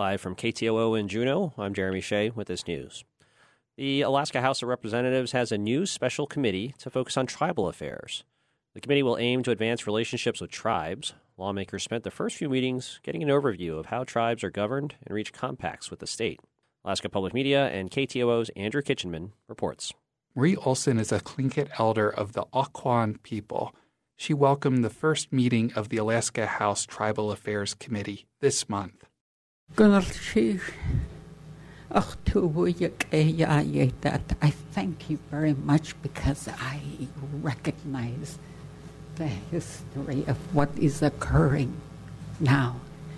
Live from KTOO in Juneau, I'm Jeremy Shea with this news. The Alaska House of Representatives has a new special committee to focus on tribal affairs. The committee will aim to advance relationships with tribes. Lawmakers spent the first few meetings getting an overview of how tribes are governed and reach compacts with the state. Alaska Public Media and KTOO's Andrew Kitchenman reports. Marie Olson is a Tlingit elder of the Akwaan people. She welcomed the first meeting of the Alaska House Tribal Affairs Committee this month. I thank you very much because I recognize the history of what is occurring now.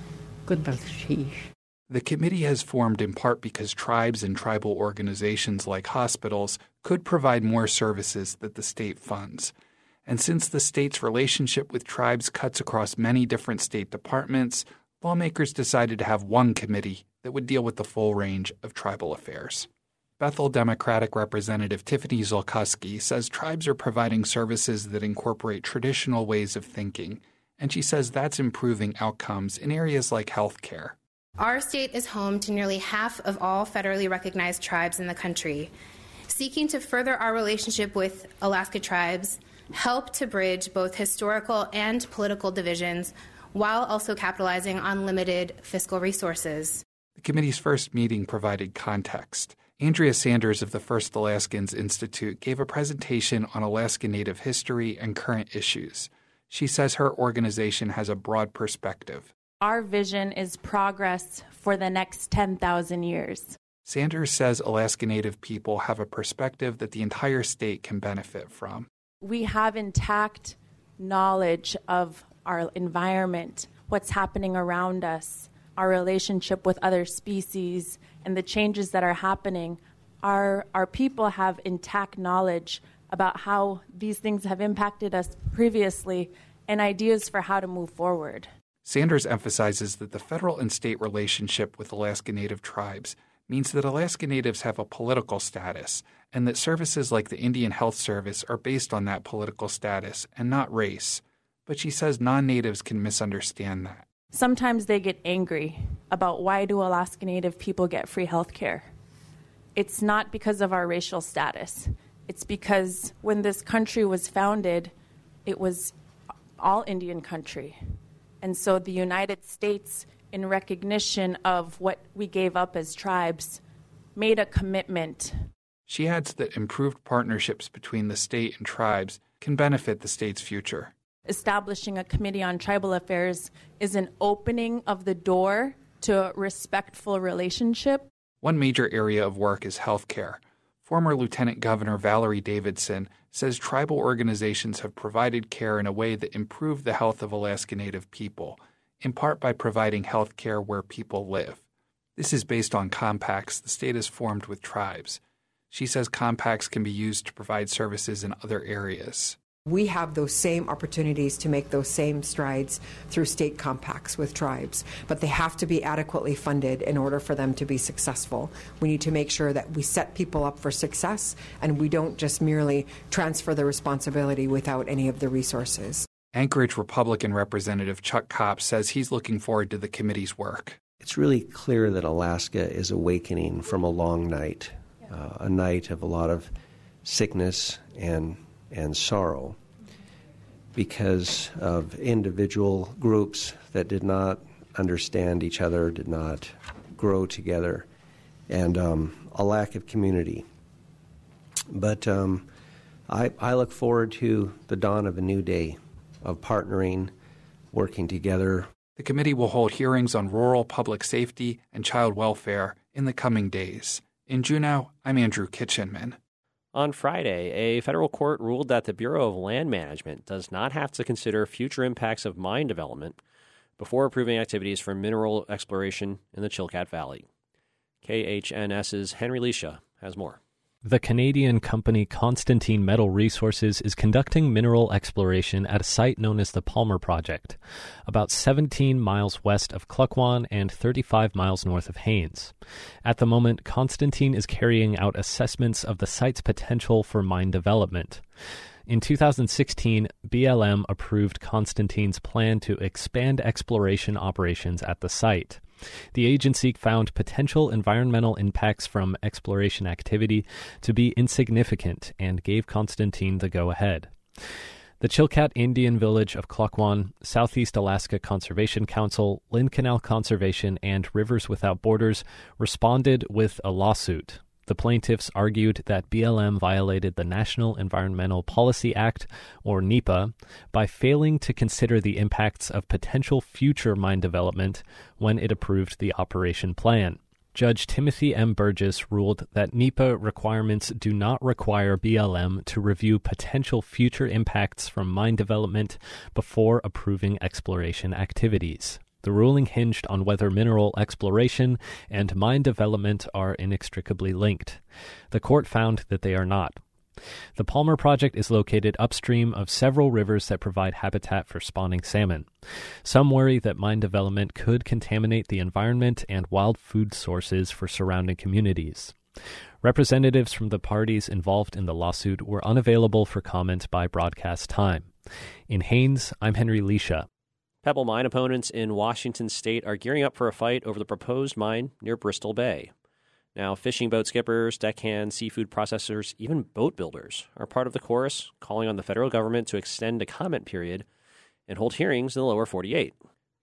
The committee has formed in part because tribes and tribal organizations like hospitals could provide more services that the state funds. And since the state's relationship with tribes cuts across many different state departments, lawmakers decided to have one committee that would deal with the full range of tribal affairs. Bethel Democratic Representative Tiffany Zolkuski says tribes are providing services that incorporate traditional ways of thinking, and she says that's improving outcomes in areas like health care. Our state is home to nearly half of all federally recognized tribes in the country. Seeking to further our relationship with Alaska tribes help to bridge both historical and political divisions while also capitalizing on limited fiscal resources. The committee's first meeting provided context. Andrea Sanders of the First Alaskans Institute gave a presentation on Alaska Native history and current issues. She says her organization has a broad perspective. Our vision is progress for the next 10,000 years. Sanders says Alaska Native people have a perspective that the entire state can benefit from. We have intact knowledge of our environment, what's happening around us, our relationship with other species, and the changes that are happening. Our people have intact knowledge about how these things have impacted us previously and ideas for how to move forward. Sanders emphasizes that the federal and state relationship with Alaska Native tribes means that Alaska Natives have a political status and that services like the Indian Health Service are based on that political status and not race. But she says non-natives can misunderstand that. Sometimes they get angry about why do Alaska Native people get free health care. It's not because of our racial status. It's because when this country was founded, it was all Indian country. And so the United States, in recognition of what we gave up as tribes, made a commitment. She adds that improved partnerships between the state and tribes can benefit the state's future. Establishing a committee on tribal affairs is an opening of the door to a respectful relationship. One major area of work is health care. Former Lieutenant Governor Valerie Davidson says tribal organizations have provided care in a way that improved the health of Alaska Native people, in part by providing health care where people live. This is based on compacts the state has formed with tribes. She says compacts can be used to provide services in other areas. We have those same opportunities to make those same strides through state compacts with tribes, but they have to be adequately funded in order for them to be successful. We need to make sure that we set people up for success and we don't just merely transfer the responsibility without any of the resources. Anchorage Republican Representative Chuck Kopp says he's looking forward to the committee's work. It's really clear that Alaska is awakening from a long night, a night of a lot of sickness and sorrow because of individual groups that did not understand each other, did not grow together, and a lack of community. But I look forward to the dawn of a new day of partnering, working together. The committee will hold hearings on rural public safety and child welfare in the coming days. In Juneau, I'm Andrew Kitchenman. On Friday, a federal court ruled that the Bureau of Land Management does not have to consider future impacts of mine development before approving activities for mineral exploration in the Chilkat Valley. KHNS's Henry Leisha has more. The Canadian company Constantine Metal Resources is conducting mineral exploration at a site known as the Palmer Project, about 17 miles west of Klukwan and 35 miles north of Haines. At the moment, Constantine is carrying out assessments of the site's potential for mine development. In 2016, BLM approved Constantine's plan to expand exploration operations at the site. The agency found potential environmental impacts from exploration activity to be insignificant and gave Constantine the go-ahead. The Chilkat Indian Village of Klukwan, Southeast Alaska Conservation Council, Lynn Canal Conservation, and Rivers Without Borders responded with a lawsuit. The plaintiffs argued that BLM violated the National Environmental Policy Act, or NEPA, by failing to consider the impacts of potential future mine development when it approved the operation plan. Judge Timothy M. Burgess ruled that NEPA requirements do not require BLM to review potential future impacts from mine development before approving exploration activities. The ruling hinged on whether mineral exploration and mine development are inextricably linked. The court found that they are not. The Palmer Project is located upstream of several rivers that provide habitat for spawning salmon. Some worry that mine development could contaminate the environment and wild food sources for surrounding communities. Representatives from the parties involved in the lawsuit were unavailable for comment by broadcast time. In Haines, I'm Henry Leisha. Pebble Mine opponents in Washington state are gearing up for a fight over the proposed mine near Bristol Bay. Now, fishing boat skippers, deckhands, seafood processors, even boat builders are part of the chorus calling on the federal government to extend a comment period and hold hearings in the lower 48.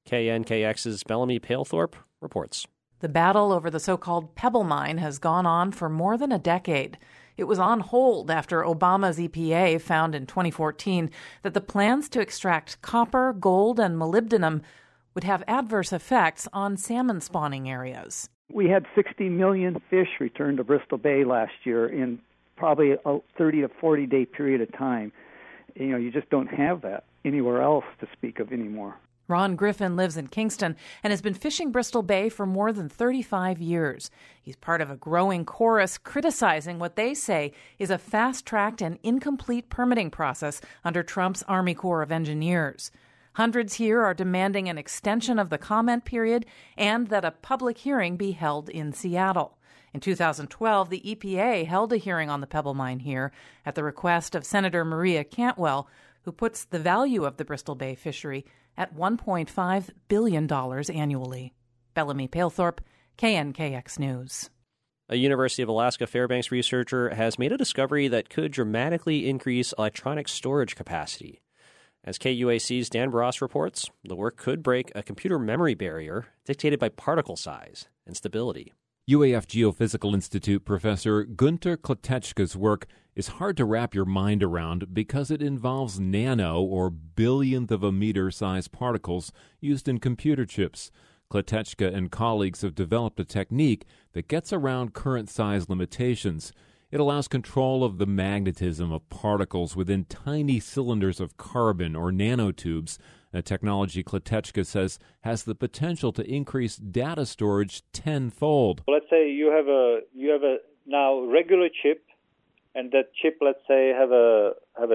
KNKX's Bellamy Palethorpe reports. The battle over the so-called Pebble Mine has gone on for more than a decade. It was on hold after Obama's EPA found in 2014 that the plans to extract copper, gold, and molybdenum would have adverse effects on salmon spawning areas. We had 60 million fish returned to Bristol Bay last year in probably a 30 to 40-day period of time. You just don't have that anywhere else to speak of anymore. Ron Griffin lives in Kingston and has been fishing Bristol Bay for more than 35 years. He's part of a growing chorus criticizing what they say is a fast-tracked and incomplete permitting process under Trump's Army Corps of Engineers. Hundreds here are demanding an extension of the comment period and that a public hearing be held in Seattle. In 2012, the EPA held a hearing on the Pebble Mine here at the request of Senator Maria Cantwell, who puts the value of the Bristol Bay fishery at $1.5 billion annually. Bellamy Palethorpe, KNKX News. A University of Alaska Fairbanks researcher has made a discovery that could dramatically increase electronic storage capacity. As KUAC's Dan Bross reports, the work could break a computer memory barrier dictated by particle size and stability. UAF Geophysical Institute professor Gunter Kletechka's work is hard to wrap your mind around because it involves nano or billionth of a meter size particles used in computer chips. Kletechka and colleagues have developed a technique that gets around current size limitations. It allows control of the magnetism of particles within tiny cylinders of carbon or nanotubes, a technology Kletechka says has the potential to increase data storage tenfold. Let's say you have a now regular chip, and that chip, let's say, have a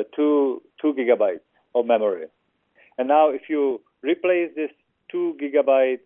2 gigabytes of memory. And now if you replace this 2 gigabyte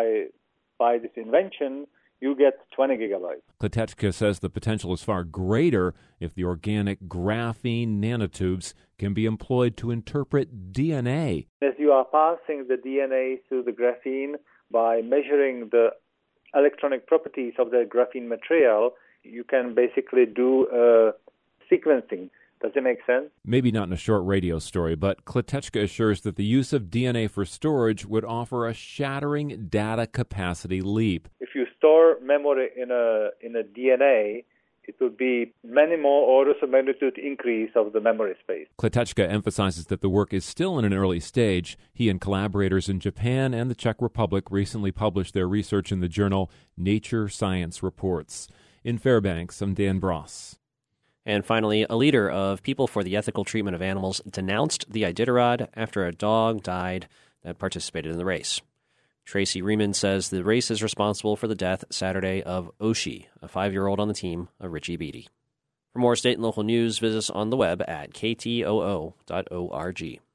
by this invention, you get 20 gigabytes. Kletechka says the potential is far greater if the organic graphene nanotubes can be employed to interpret DNA. As you are passing the DNA through the graphene by measuring the electronic properties of the graphene material, you can basically do sequencing. Does it make sense? Maybe not in a short radio story, but Kletechka assures that the use of DNA for storage would offer a shattering data capacity leap. If you store memory in a DNA, it would be many more orders of magnitude increase of the memory space. Kletechka emphasizes that the work is still in an early stage. He and collaborators in Japan and the Czech Republic recently published their research in the journal Nature Science Reports. In Fairbanks, I'm Dan Bross. And finally, a leader of People for the Ethical Treatment of Animals denounced the Iditarod after a dog died that participated in the race. Tracy Riemann says the race is responsible for the death Saturday of Oshi, a 5-year-old on the team of Richie Beattie. For more state and local news, visit us on the web at ktoo.org.